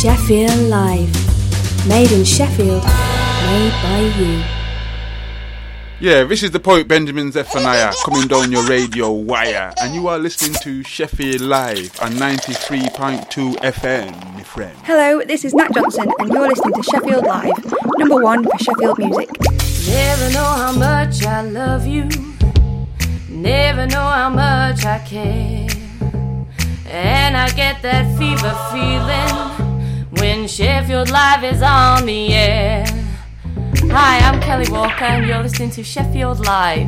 Sheffield Live. Made in Sheffield, made by you. Yeah, this is the poet Benjamin Zephaniah coming down your radio wire, and you are listening to Sheffield Live on 93.2 FM, my friend. Hello, this is Nat Johnson, and you're listening to Sheffield Live, number one for Sheffield music. Never know how much I love you, never know how much I care, and I get that fever feeling when Sheffield Live is on the air. Hi, I'm Kelly Walker and you're listening to Sheffield Live.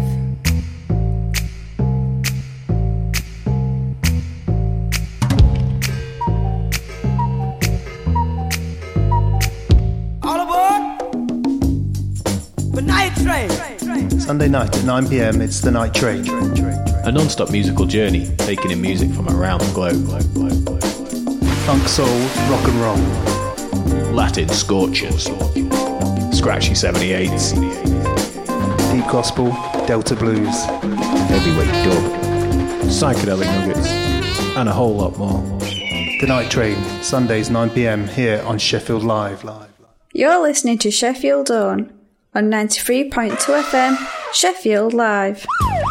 All aboard the night train. Sunday night at 9 p.m, it's the Night Train. A non-stop musical journey, taking in music from around the globe. Funk, soul, rock and roll. Latin scorchers. Scratchy 78s. Deep gospel, Delta blues. Heavyweight dub. Psychedelic nuggets. And a whole lot more. The Night Train, Sundays 9 p.m, here on Sheffield Live. You're listening to Sheffield On 93.2 FM, Sheffield Live.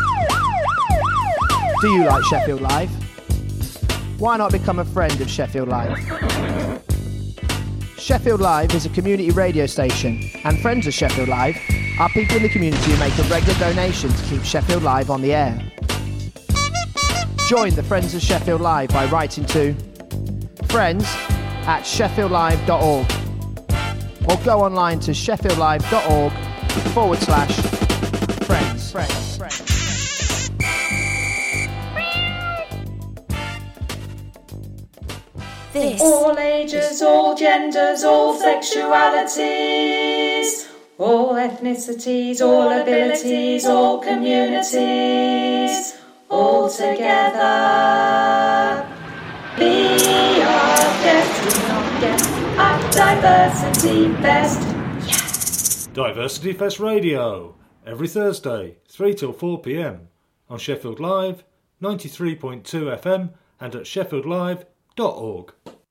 Do you like Sheffield Live? Why not become a friend of Sheffield Live? Sheffield Live is a community radio station, and friends of Sheffield Live are people in the community who make a regular donation to keep Sheffield Live on the air. Join the Friends of Sheffield Live by writing to friends@sheffieldlive.org or go online to sheffieldlive.org/friends. This. All ages, all genders, all sexualities, all ethnicities, all abilities, all communities, all together. Be our guest, we not get at Diversity Fest. Yes! Diversity Fest Radio, every Thursday, 3 till 4 p.m. on Sheffield Live, 93.2 FM and at sheffieldlive.org.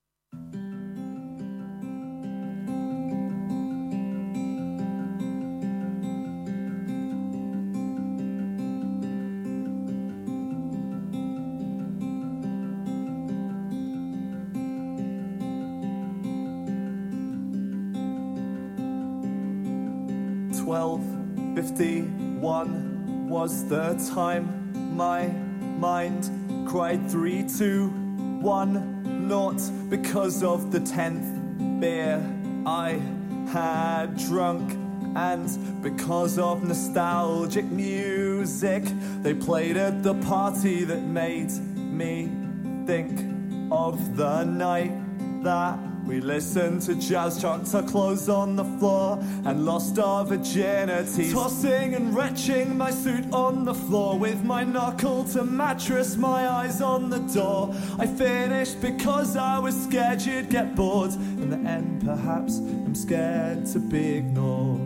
Was the time my mind cried 3, 2, 1, not because of the 10th beer I had drunk, and because of nostalgic music they played at the party that made me think of the night that we listened to jazz, chucked our clothes on the floor and lost our virginity, tossing and retching my suit on the floor with my knuckle to mattress, my eyes on the door. I finished because I was scared you'd get bored. In the end, perhaps I'm scared to be ignored.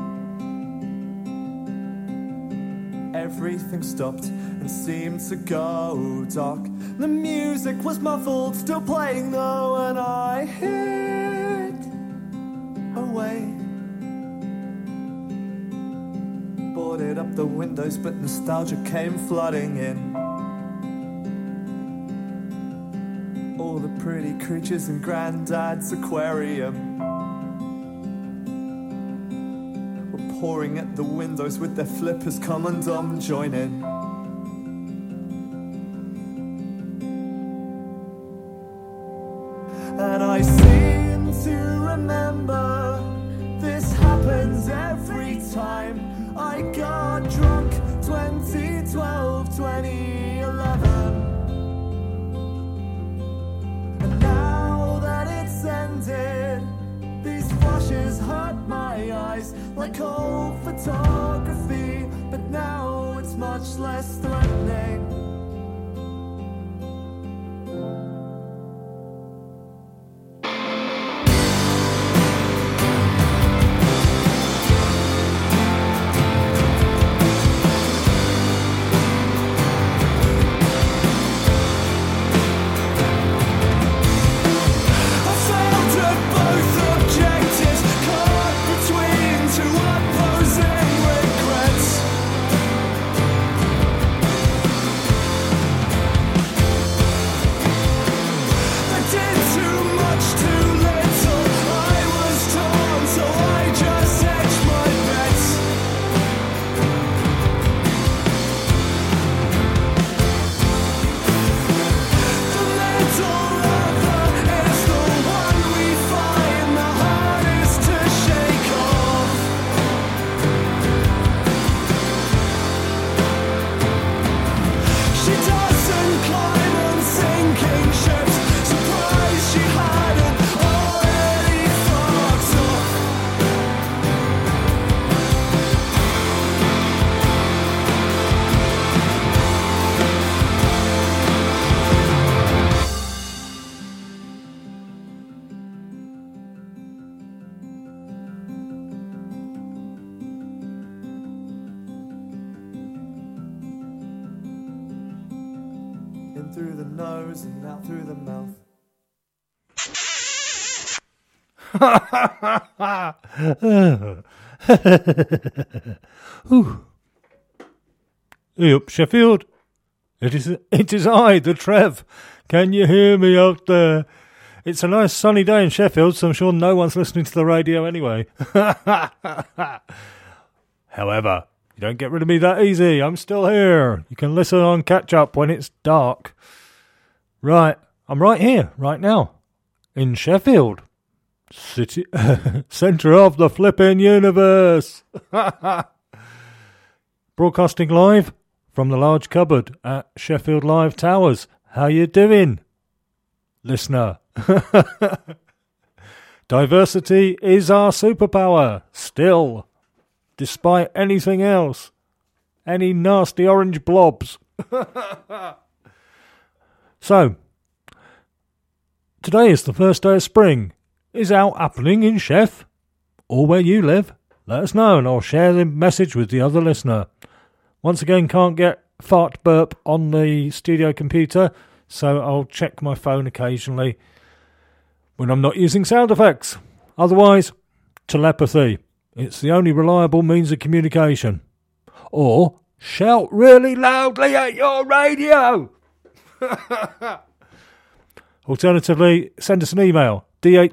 Everything stopped and seemed to go dark. The music was muffled, still playing though, and I hid away. Boarded up the windows, but nostalgia came flooding in. All the pretty creatures in Grandad's aquarium pouring at the windows with their flippers. Come and join in. And I seem to remember this happens every time I got drunk. 2012, 2011. And now that it's ended, these flashes hurt my eyes like old photography, but now it's much less threatening. I failed to through the nose and out through the mouth. Hey up, Sheffield. It is I, the Trev. Can you hear me out there? It's a nice sunny day in Sheffield, so I'm sure no one's listening to the radio anyway. However, you don't get rid of me that easy. I'm still here. You can listen on catch up when it's dark. Right, I'm right here, right now, in Sheffield. City, centre of the flipping universe. Broadcasting live from the large cupboard at Sheffield Live Towers. How you doing, listener? Diversity is our superpower, still, despite anything else. Any nasty orange blobs. So, today is the first day of spring. Is out happening in Sheff, or where you live? Let us know and I'll share the message with the other listener. Once again, can't get fart burp on the studio computer, so I'll check my phone occasionally when I'm not using sound effects. Otherwise, telepathy. It's the only reliable means of communication. Or shout really loudly at your radio. Alternatively, send us an email,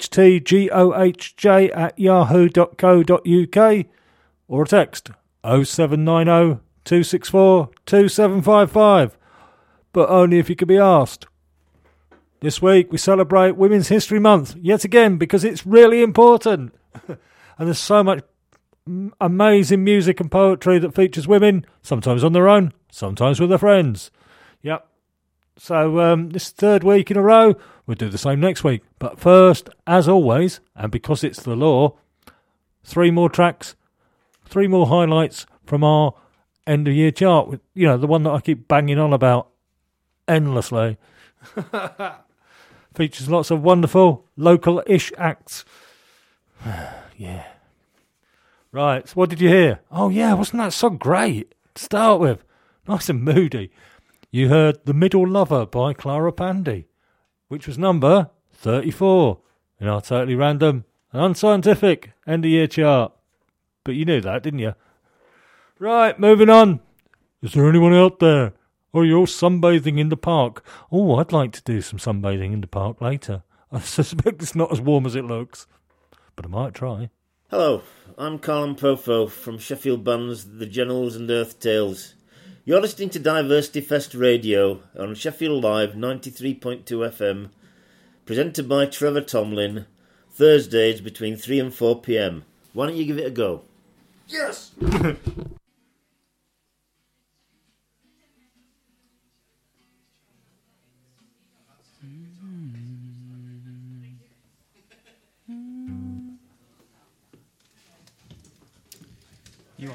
dhtgohj@yahoo.co.uk, or a text 0790 264 2755, but only if you can be asked. This week we celebrate Women's History Month, yet again, because it's really important. And there's so much amazing music and poetry that features women, sometimes on their own, sometimes with their friends. Yep. So this third week in a row, we'll do the same next week. But first, as always, and because it's the law, 3 more tracks, 3 more highlights from our end of year chart. You know, the one that I keep banging on about endlessly. Features lots of wonderful local-ish acts. Yeah. Right, so what did you hear? Oh yeah, wasn't that song great to start with? Nice and moody. You heard The Middle Lover by Clara Pandy, which was number 34 in our totally random and unscientific end-of-year chart. But you knew that, didn't you? Right, moving on. Is there anyone out there? Or are you all sunbathing in the park? Oh, I'd like to do some sunbathing in the park later. I suspect it's not as warm as it looks, but I might try. Hello, I'm Colin Pofo from Sheffield bands The Generals and Earth Tales. You're listening to Diversity Fest Radio on Sheffield Live 93.2 FM, presented by Trevor Tomlin, Thursdays between 3 and 4 p.m. Why don't you give it a go? Yes! You are.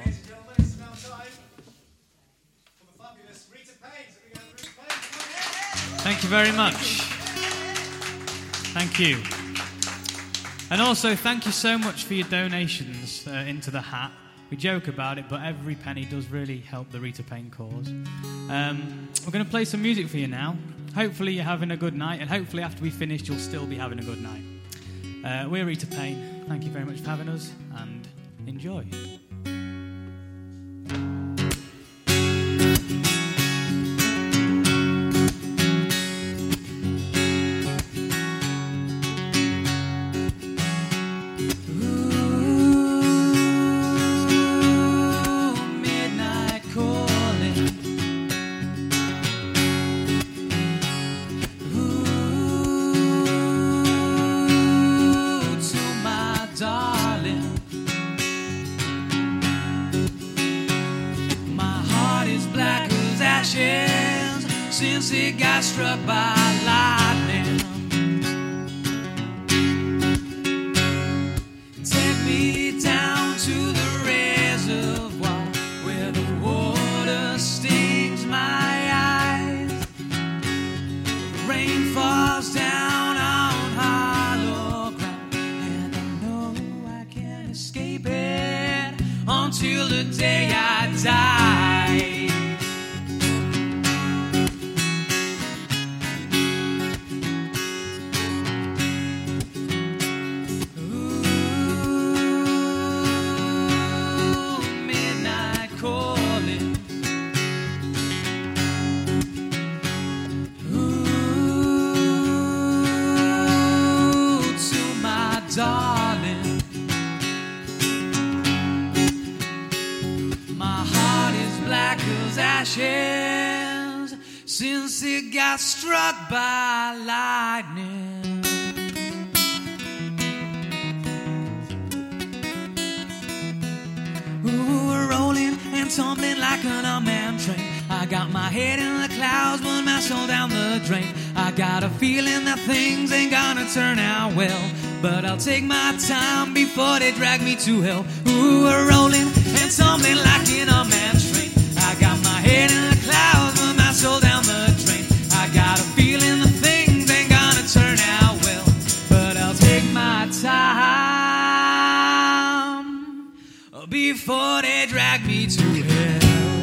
Thank you very much. Thank you. And also, thank you so much for your donations into the hat. We joke about it, but every penny does really help the Rita Payne cause. We're going to play some music for you now. Hopefully you're having a good night, and hopefully after we finish you'll still be having a good night. We're Rita Payne. Thank you very much for having us, and enjoy. Since it got struck by lightning, take me down to the reservoir where the water stings my eyes. The rain falls down on hollow ground, and I know I can't escape it until the day I die. since it got struck by lightning. Ooh, we're rolling and tumbling like an unmanned train. I got my head in the clouds, but my soul down the drain. I got a feeling that things ain't gonna turn out well, but I'll take my time before they drag me to hell. Ooh, we're rolling and tumbling like an unmanned train. I got my head in the clouds, but my soul down the drain. I got a feeling that things ain't gonna turn out well, but I'll take my time before they drag me to hell.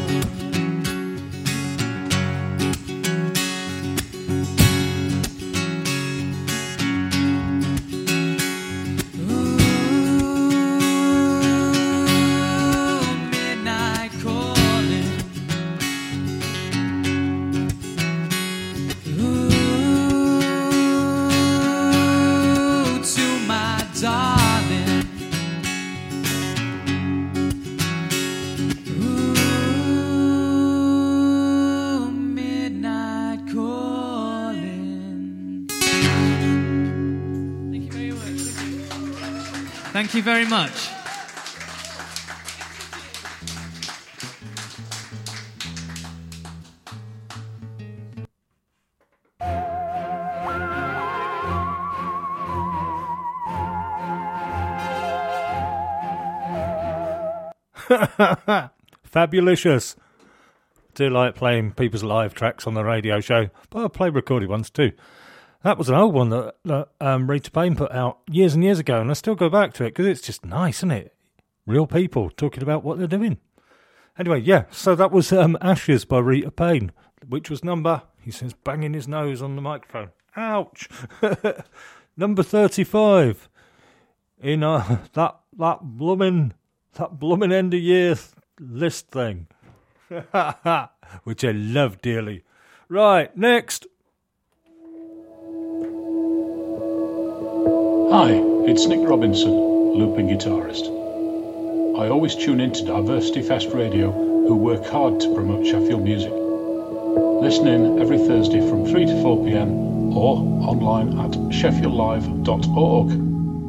Thank you very much. Fabulicious. I do like playing people's live tracks on the radio show, but I play recorded ones too. That was an old one that Rita Payne put out years and years ago, and I still go back to it because it's just nice, isn't it? Real people talking about what they're doing. Anyway, yeah, so that was Ashes by Rita Payne, which was number, he says, banging his nose on the microphone. Ouch! Number 35 in that blooming end of year list thing, which I love dearly. Right, next. Hi, it's Nick Robinson, looping guitarist. I always tune into Diversity Fest Radio, who work hard to promote Sheffield music. Listen in every Thursday from 3 to 4 p.m. or online at sheffieldlive.org.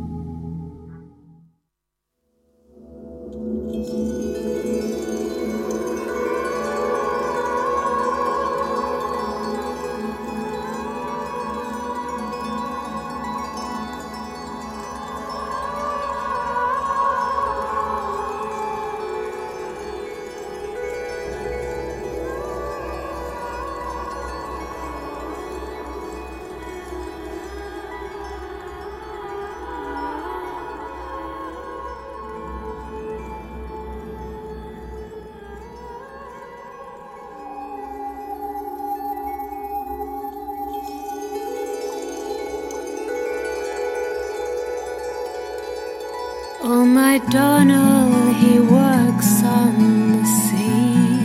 Oh, my Donald, he works on the sea,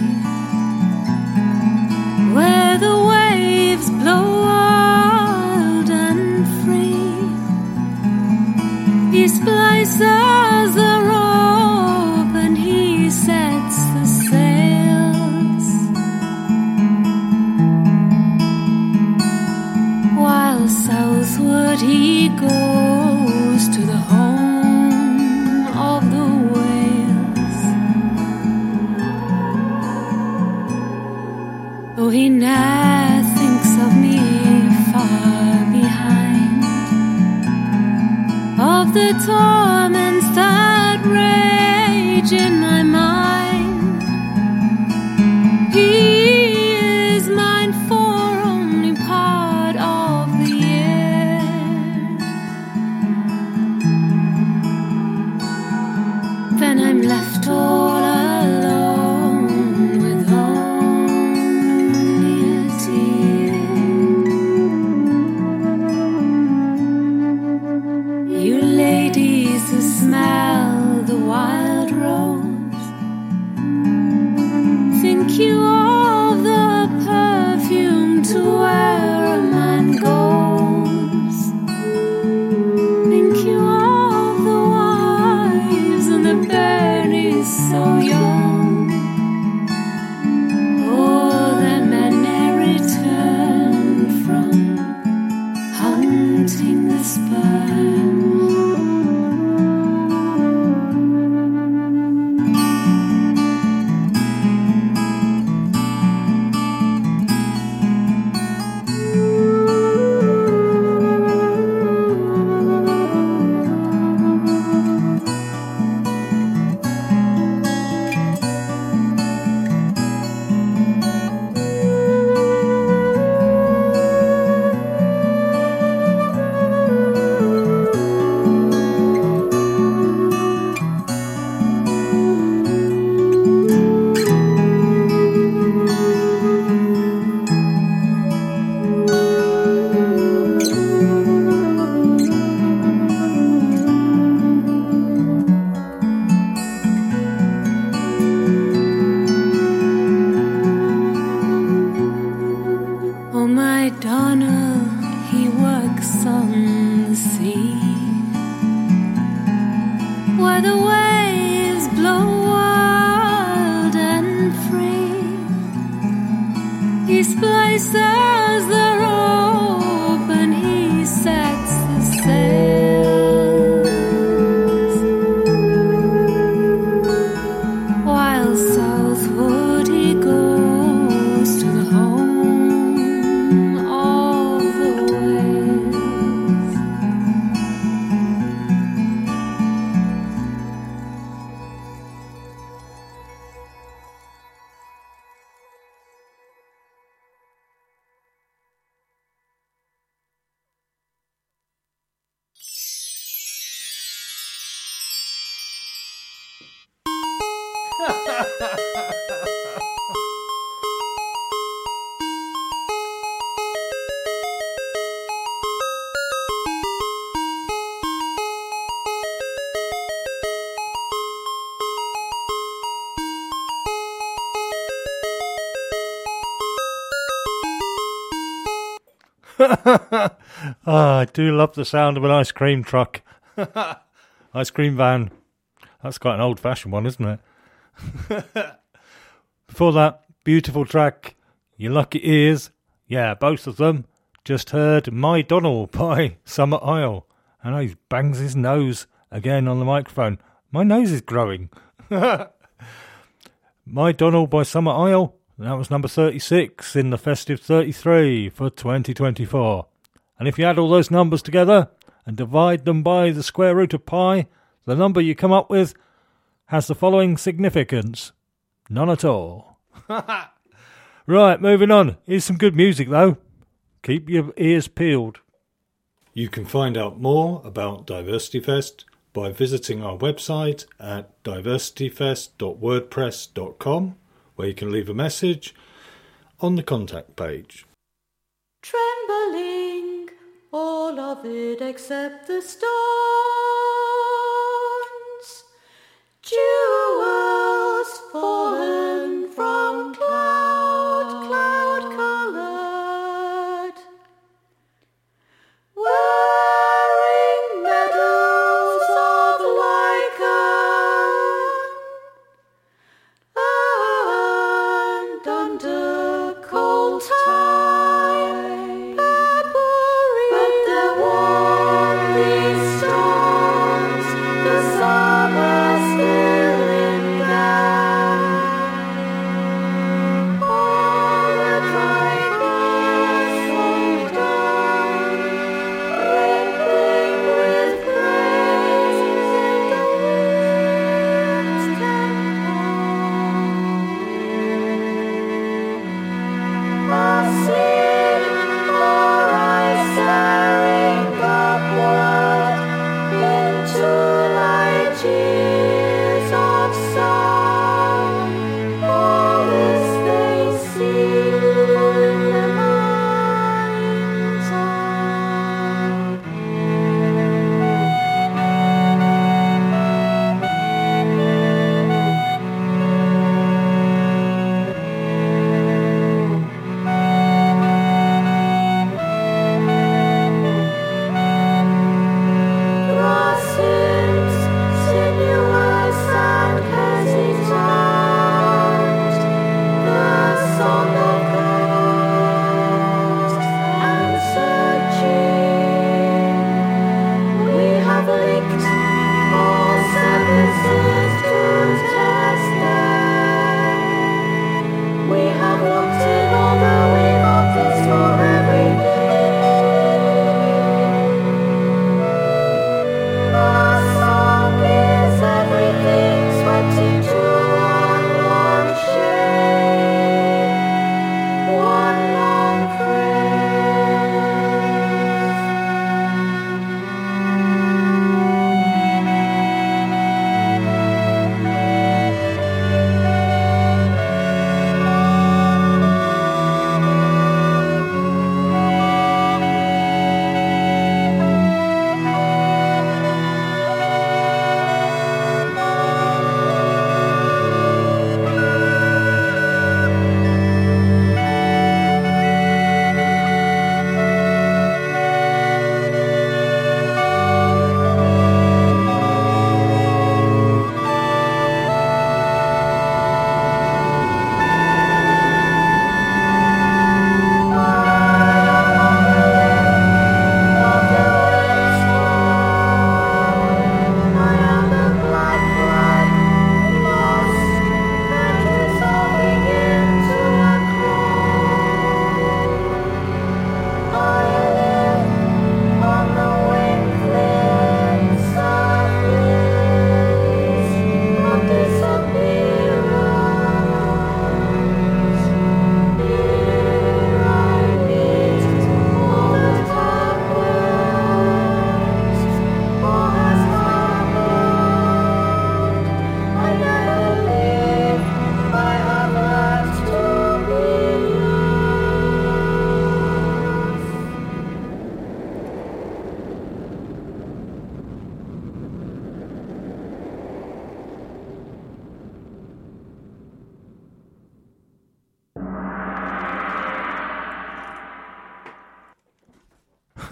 where the waves blow wild and free. He splices the rope and he sets the sails, while southward he goes to the home of the whales. Though he ne'er thinks of me far behind, of the torments that rage in my mind, he is mine for only part of the year. Then I'm left all alone with only a tear. You ladies who smell the waves blow wild and free. His places the rope and he sets the sails. While southward he goes to the home of the whales. I do love the sound of an ice cream truck. Ice cream van. That's quite an old-fashioned one, isn't it? Before that, beautiful track, Your Lucky Ears. Yeah, both of them. Just heard My Donald by Summer Isle. And he bangs his nose again on the microphone. My nose is growing. My Donald by Summer Isle. That was number 36 in the Festive 33 for 2024. And if you add all those numbers together and divide them by the square root of pi, the number you come up with has the following significance. None at all. Right, moving on. Here's some good music though. Keep your ears peeled. You can find out more about Diversity Fest by visiting our website at diversityfest.wordpress.com, where you can leave a message on the contact page. Trembling, all of it except the stones, jewels fallen from cloud coloured, wearing medals of lichen, and under cold time, but there won't be storms, the summer's still in them. All the dry grass fall down, rippling with praise in the wind's tempo. Asleep, or I staring upward into light years of sound. All this they see in their mind's eye. Grass hips, sinuous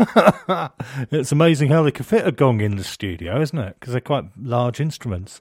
It's amazing how they can fit a gong in the studio, isn't it? Because they're quite large instruments.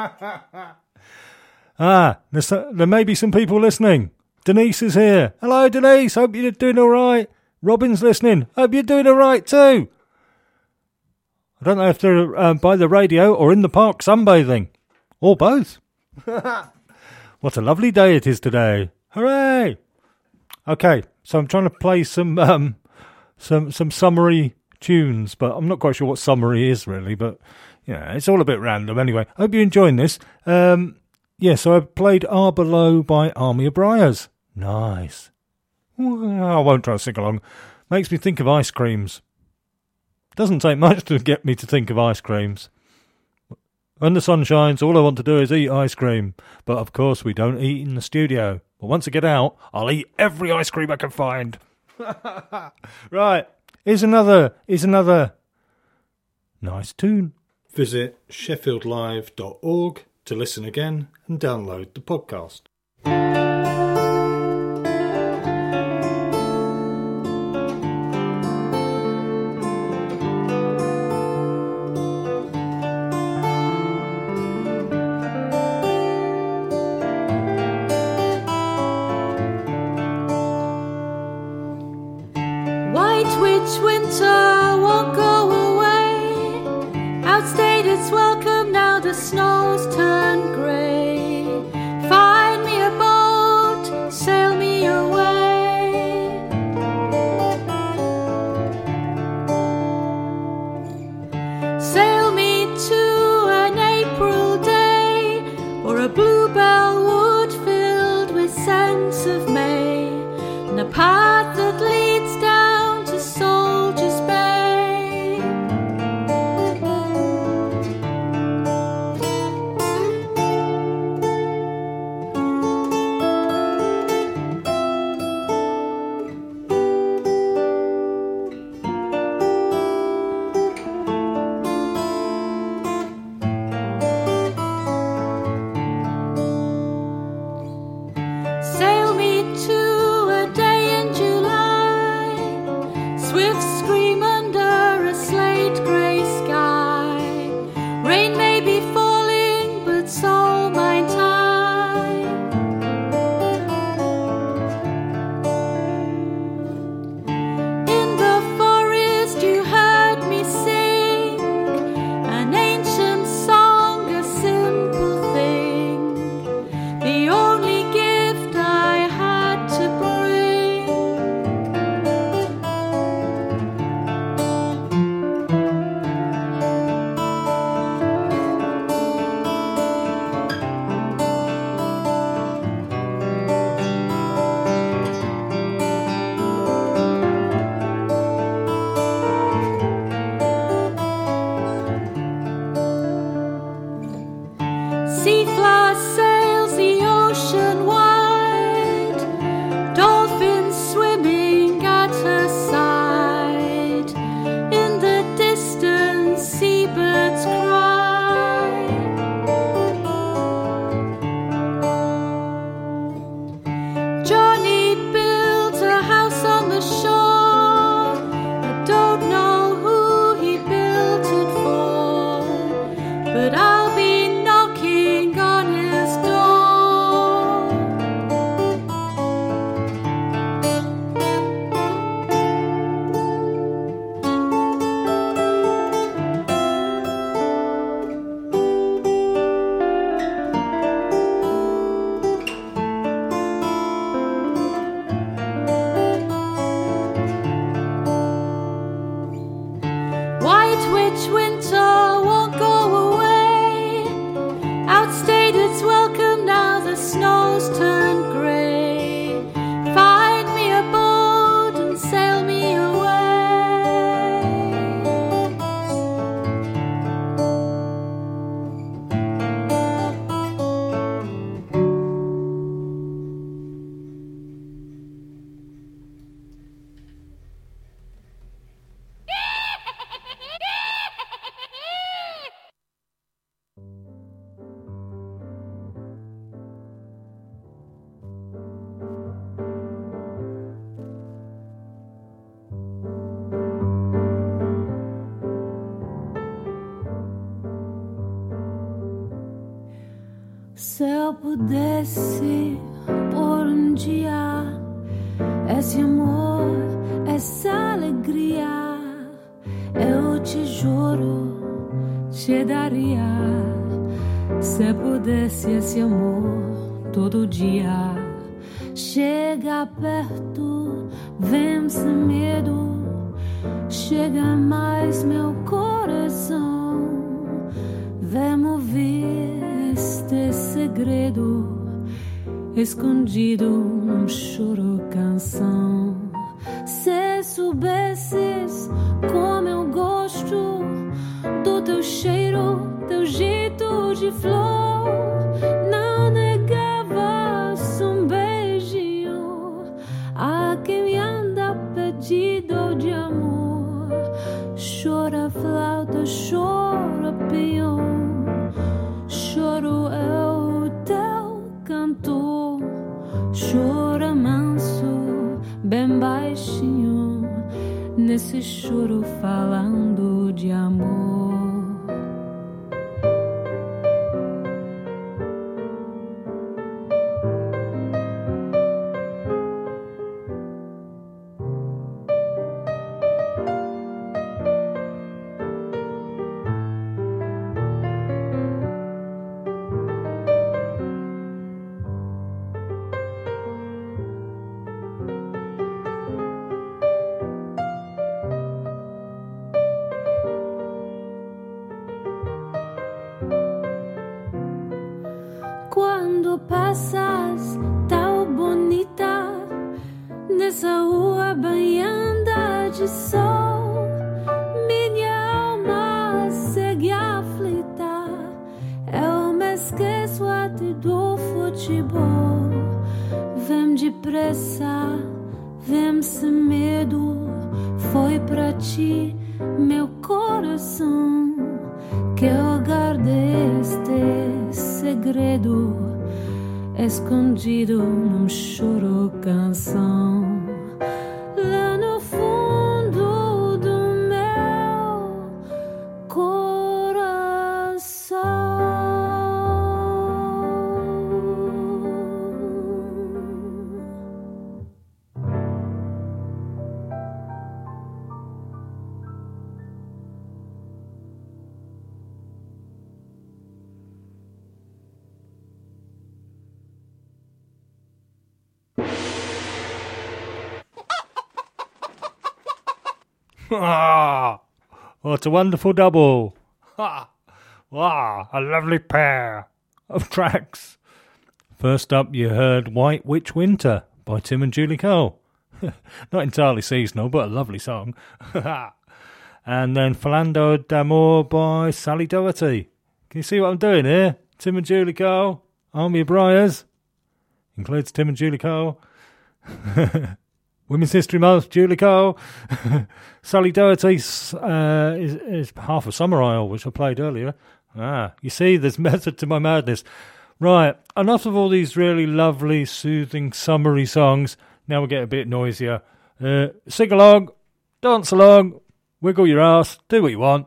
There may be some people listening. Denise is here. Hello, Denise. Hope you're doing all right. Robin's listening. Hope you're doing all right too. I don't know if they're by the radio or in the park sunbathing. Or both. What a lovely day it is today. Hooray! Okay, so I'm trying to play some summary tunes, but I'm not quite sure what summary is really, but yeah, it's all a bit random anyway. Hope you're enjoying this. So I played Arbor Low by Army of Briars. Nice. Well, I won't try to sing along. Makes me think of ice creams. Doesn't take much to get me to think of ice creams. When the sun shines, all I want to do is eat ice cream. But of course we don't eat in the studio. But once I get out, I'll eat every ice cream I can find. Right, here's another nice tune. Visit sheffieldlive.org to listen again and download the podcast. White witch winter won't go away. Outstayed its welcome, now the snow's turned grey. Find me a boat, sail me away. Sail me to an April day, or a bluebell wood filled with scents of May, and a path that leads down to Soldier's Bay. Sail me to a day in July, swift scream under a slate grey sky. Rain may be falling, but so might I. In the forest you heard me sing an ancient song, a simple thing, the only gift I had to bring. Seaflower sails the ocean wide, dolphins swimming at her side. In the distance, seabirds cry. Johnny built a house on the shore. I don't know who he built it for, but I'll be knocking on his door. White witch winter won't go away. Outstayed its welcome, now the snow's turned grey. Find me a boat and sail me away. Se eu pudesse por um dia esse amor, essa alegria, eu te juro, te daria. Se pudesse esse amor todo dia, chega perto, vem sem medo, chega mais meu coração, vem ouvir este segredo escondido num choro canção. Se soubesses como eu gosto do teu cheiro, teu jeito de flor, não negavas um beijinho a quem me anda pedido de amor. Chora flauta, chora peão, choro eu teu cantor, chora manso, bem baixinho, nesse choro falando de amor. Quando passas tão bonita nessa rua banhada de sol, minha alma segue aflita, eu me esqueço até do futebol. Vem depressa, vem sem medo, foi pra ti meu coração que eu guardei este segredo escondido num choro canção. Lá no fundo do meu coração. Ah, what a wonderful double. Ha! Wow, a lovely pair of tracks. First up, you heard White Witch Winter by Tim and Julie Cole. Not entirely seasonal, but a lovely song. And then Falando d'Amour by Sally Doherty. Can you see what I'm doing here? Tim and Julie Cole, Army of Briars. Includes Tim and Julie Cole. Women's History Month, Julie Cole. Sally Doherty is half of Summer Isle, which I played earlier. You see, there's method to my madness. Right, enough of all these really lovely, soothing, summery songs. Now we get a bit noisier. Sing along, dance along, wiggle your ass, do what you want.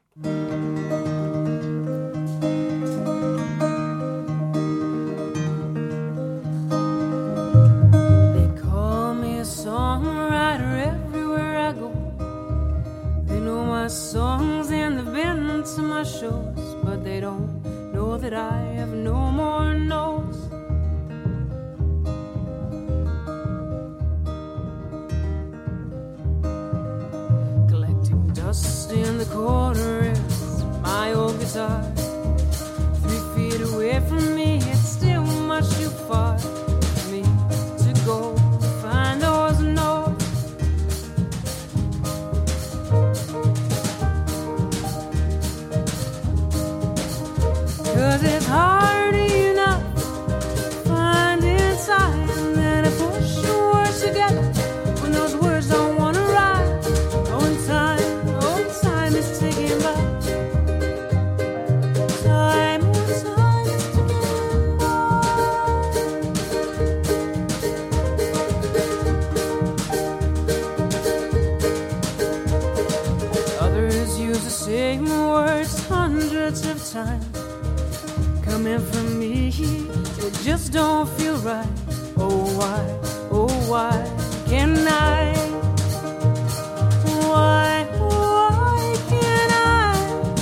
Songs and they've been to my shows, but they don't know that I have no more notes. Collecting dust in the corner is my old guitar. 3 feet away from me, it's still much too far for me to go find those notes. Cause it's hard enough finding time that I push your words together when those words don't want to rhyme. Oh, time is ticking by. Time is ticking by. Others use the same words hundreds of times. Coming from me, key. It just don't feel right. Oh why can't I? Why can't I?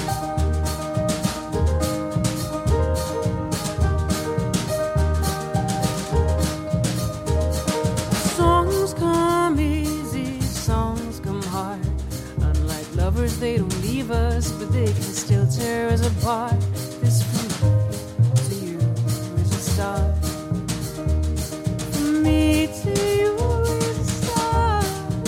Songs come easy, songs come hard. Unlike lovers, they don't leave us, but they can still tear us apart. This from me to you is a start. From me to you is a start.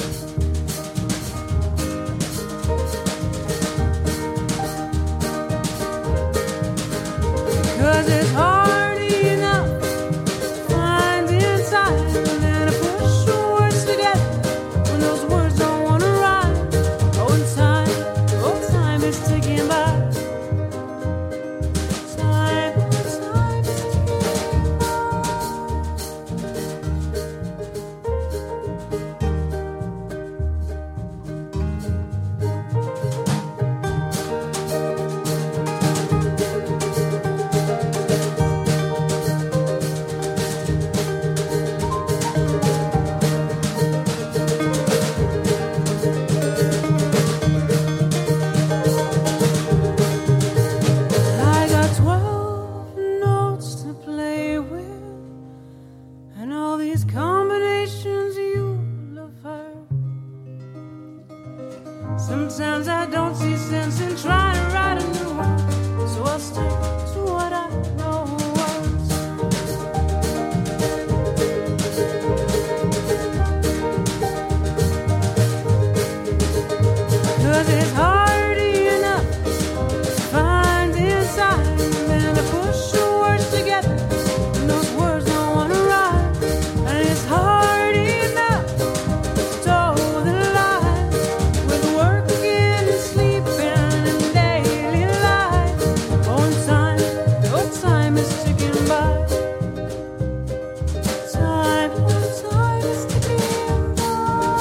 'Cause it's hard enough finding time and to push your words together when those words don't want to rhyme. Oh, time is ticking by. Time is ticking by. I got 12 notes to play with, and all these combinations you'll have heard. Sometimes I don't see sense in trying to write a new one, so I'll stick to what I know works. 'Cause it's hard enough finding time and to push your words together when those words don't want to rhyme. And it's hard enough to toe the line with working and sleeping and daily life. Oh, time is ticking by. Time is ticking by.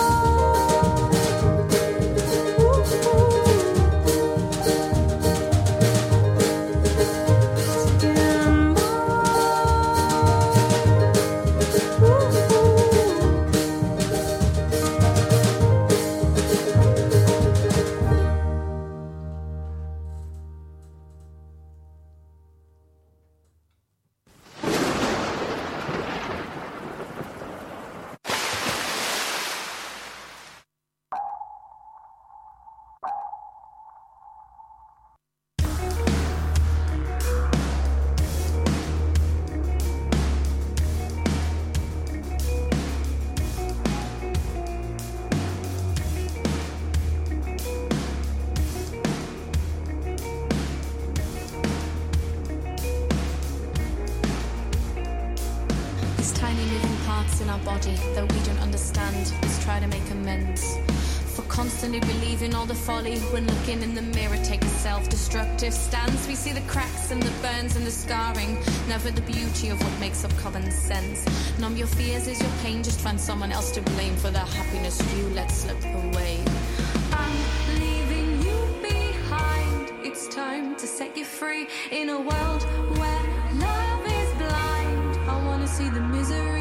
There's tiny moving parts in our body that we don't understand. Let's try to make amends. For constantly believing all the folly when looking in the mirror, take a self-destructive stance. We see the cracks and the burns and the scarring, never the beauty of what makes up common sense. Numb your fears is your pain, just find someone else to blame for the happiness you let slip away. I'm leaving you behind. It's time to set you free in a world where love is blind. I wanna see the misery.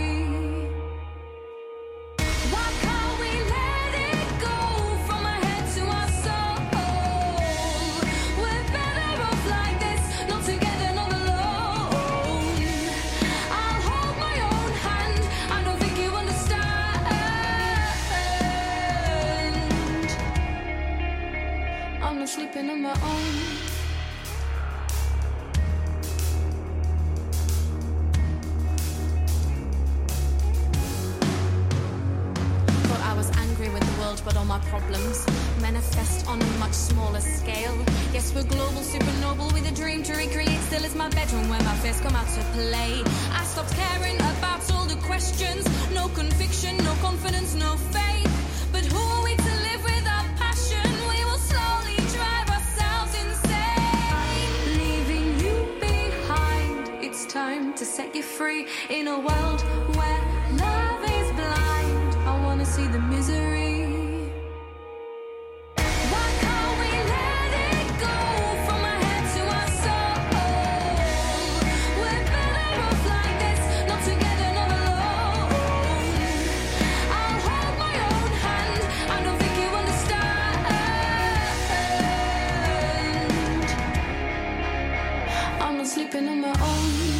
Why can't we let it go from our head to our soul? We're better off like this, not together, not alone. I'll hold my own hand, I don't think you understand. I'm not sleeping on my own. But all my problems manifest on a much smaller scale. Yes, we're global, super noble, with a dream to recreate. Still, it's my bedroom where my fears come out to play. I stopped caring about all the questions. No conviction, no confidence, no faith. But who are we to live without passion? We will slowly drive ourselves insane. Leaving you behind. It's time to set you free in a world where love is blind. I wanna see the misery. We're better sleeping on my own.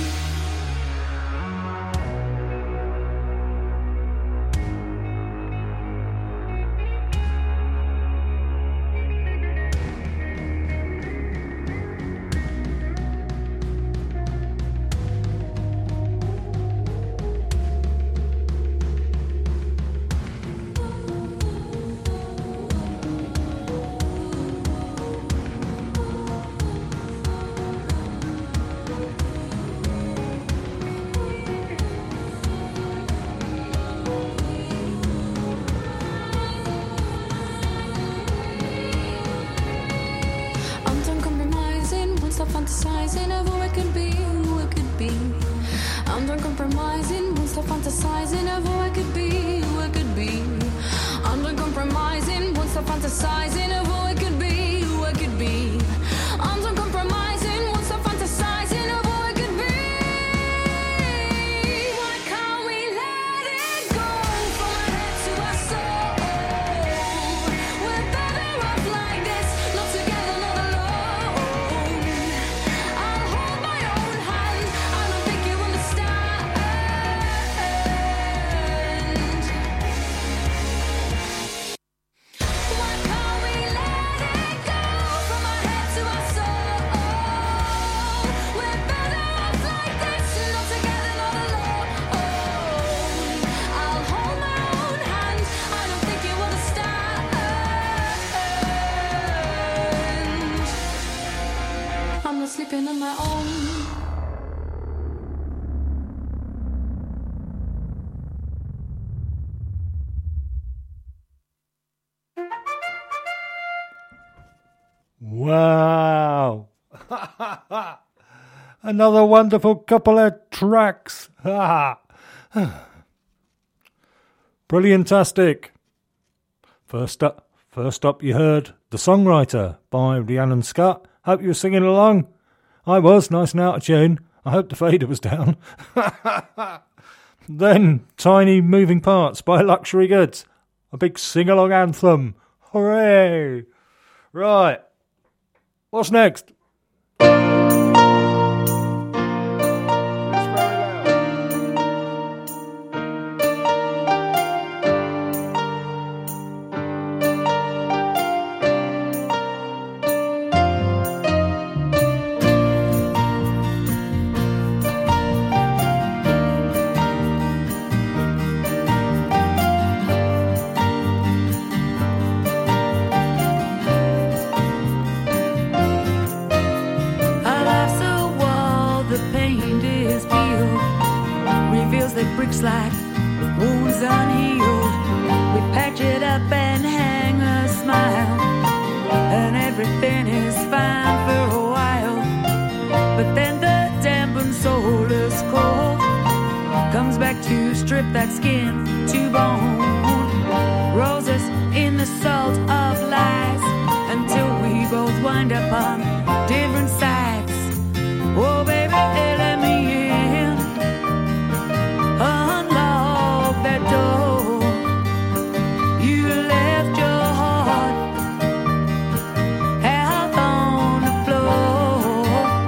Fantasizing of who it could be, who it could be. I'm done compromising, won't stop fantasizing of who I could be, who it could be. I'm done compromising, won't stop fantasizing of who it could be, who it could be. I'm done compromising, won't stop fantasizing of who it could be. Why can't we let it go from our head to our soul? We're better off like this, not together, not alone. I'll hold my own hand, I don't think you understand. Why can't we let it go from our head to our soul? We're better off like this, not together, not alone. I'll hold my own hand, I don't think you understand. I'm not sleeping on my own. Wow. Another wonderful couple of tracks. Brilliantastic. First up you heard The Songwriter by Rhiannon Scott. Hope you were singing along. I was, nice and out of tune. I hope the fader was down. Then Tiny Moving Parts by Luxury Goods. A big sing-along anthem. Hooray! Right. What's next? Bricks like wounds unhealed. We patch it up and hang a smile, and everything is fine for a while. But then the dampened soulless cold comes back to strip that skin to bone, rolls us in the salt of lies until we both wind up on different sides. Oh baby, let me in. Unlock that door. You left your heart out on the floor.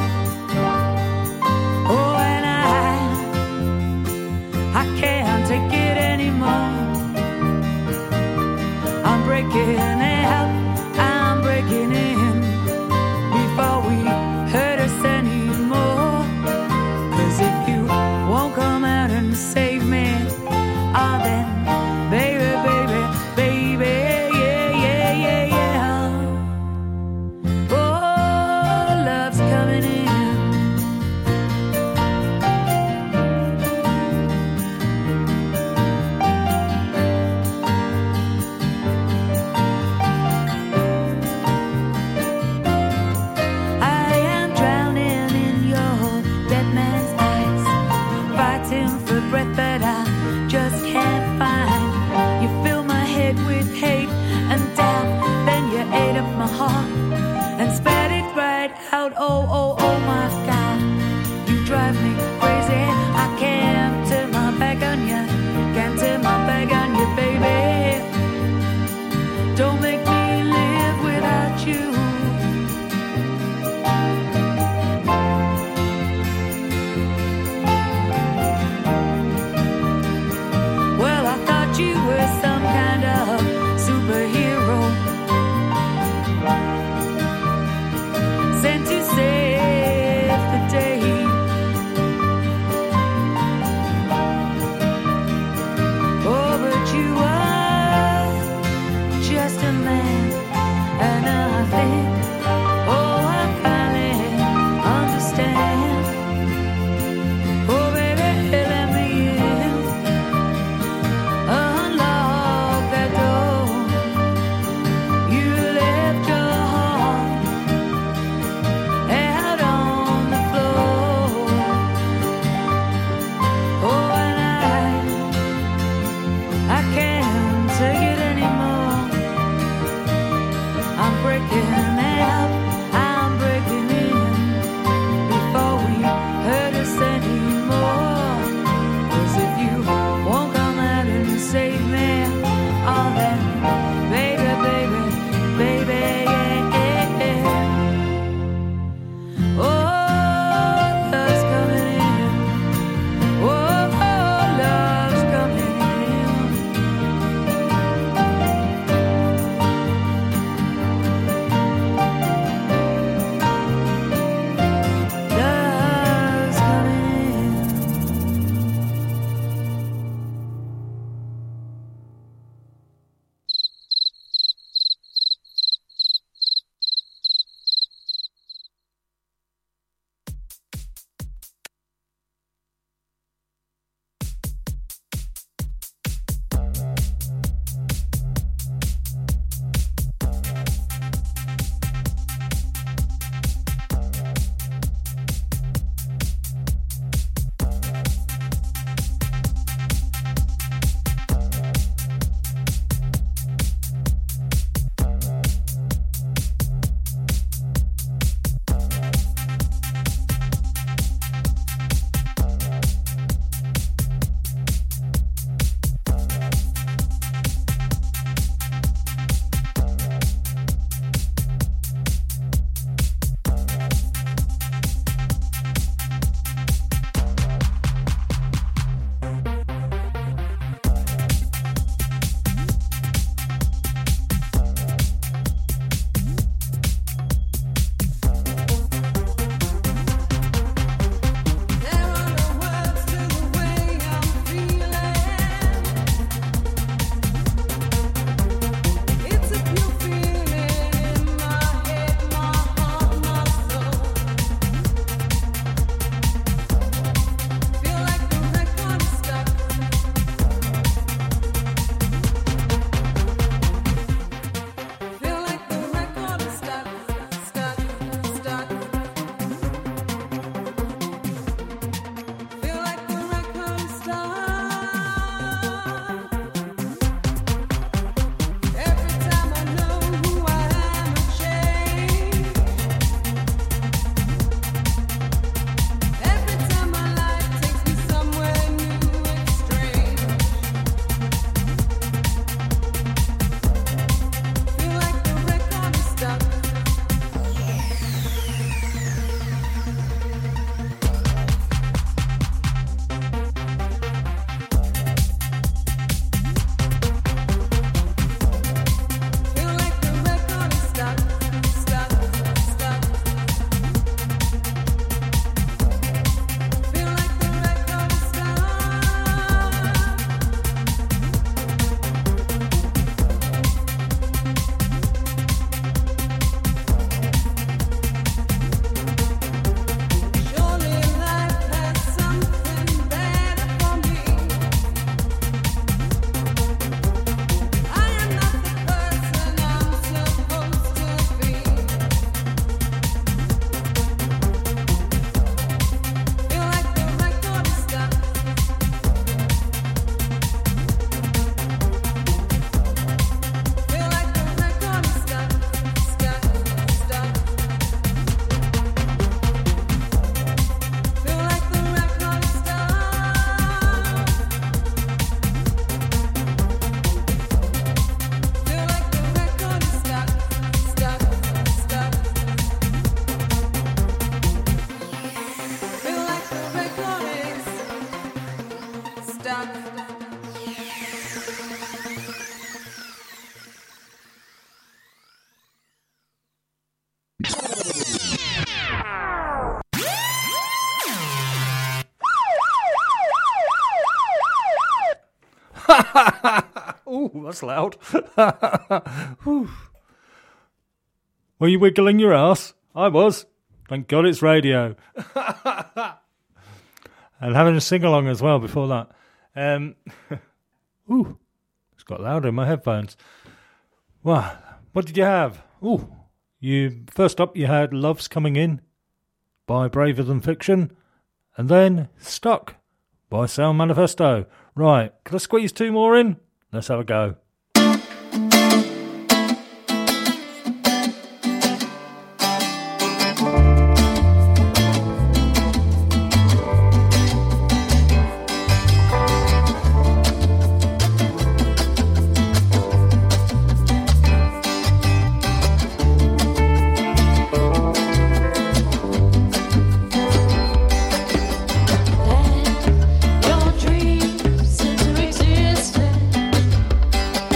Oh, and I can't take it anymore. I'm breaking out, I'm breaking in before we hurt us anymore. 'Cause if you won't come out and save me, oh then, baby, baby, baby, yeah, yeah, yeah, yeah. Oh, love's coming in. I am drowning in your dead man's eyes, fighting for breath that I just can't find. You fill my head with hate and doubt, then you ate up my heart and spat it right out. Oh, oh, oh my God, you drive me crazy. I can't turn my back on you, can't turn my back on you, baby. Don't make me live without you. Ooh, that's loud. Were you wiggling your ass? I was. Thank God it's radio. And having a sing-along as well before that. Ooh, it's got louder in my headphones. Wow, what did you have? Ooh, first up you had Love's Coming In by Braver Than Fiction, and then Stuck by Sound Manifesto. Right, can I squeeze two more in? Let's have a go. Your dreams into existence.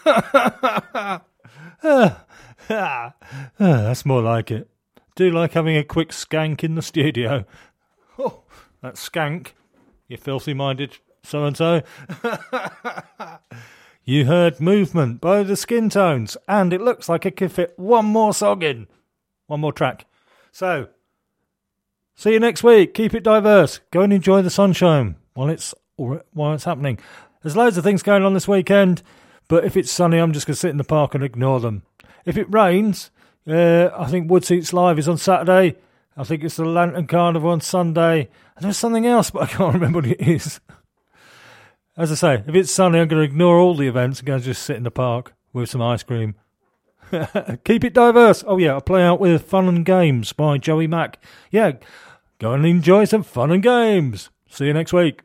That's more like it. Do like having a quick skank in the studio. Oh, that skank, you filthy-minded so-and-so. You heard Movement by the Skin Tones, and it looks like it could fit one more song in. One more track. So, see you next week. Keep it diverse. Go and enjoy the sunshine while it's happening. There's loads of things going on this weekend, but if it's sunny, I'm just going to sit in the park and ignore them. If it rains, I think Woodseats Live is on Saturday. I think it's the Lantern Carnival on Sunday. And there's something else, but I can't remember what it is. As I say, if it's sunny, I'm going to ignore all the events and go and just sit in the park with some ice cream. Keep it diverse. Oh yeah, I'll play out with Fun and Games by Joey Mack. Yeah, go and enjoy some fun and games. See you next week.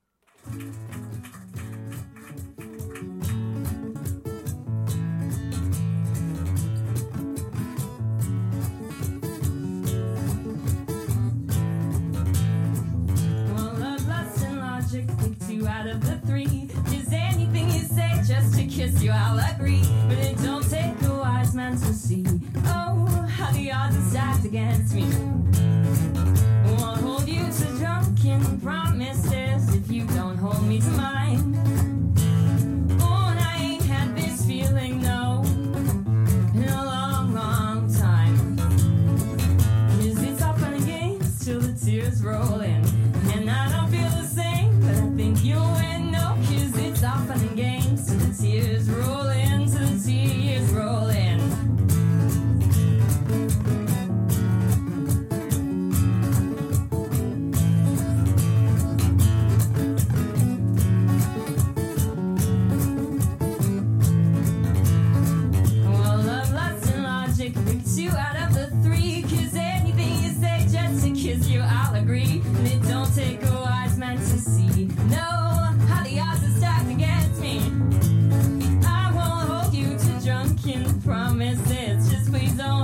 Out of the three, is anything you say just to kiss you, I'll agree. But it don't take a wise man to see, oh, how the odds are stacked against me. Won't hold you to drunken promises if you don't hold me to mine. Oh, and I ain't had this feeling, no, in a long, long time. 'Cause it's all fun and games till the tears roll in, and I don't feel the same, but I think you and no, 'cause it's all fun and games till the tears roll in, till the tears roll in. Well, love, lust, and logic pick two out of the three, 'cause anything you say just to kiss you, I'll agree. And it don't take a wise man to see, no, how the odds are stacked against me. I won't hold you to drunken promises, just please don't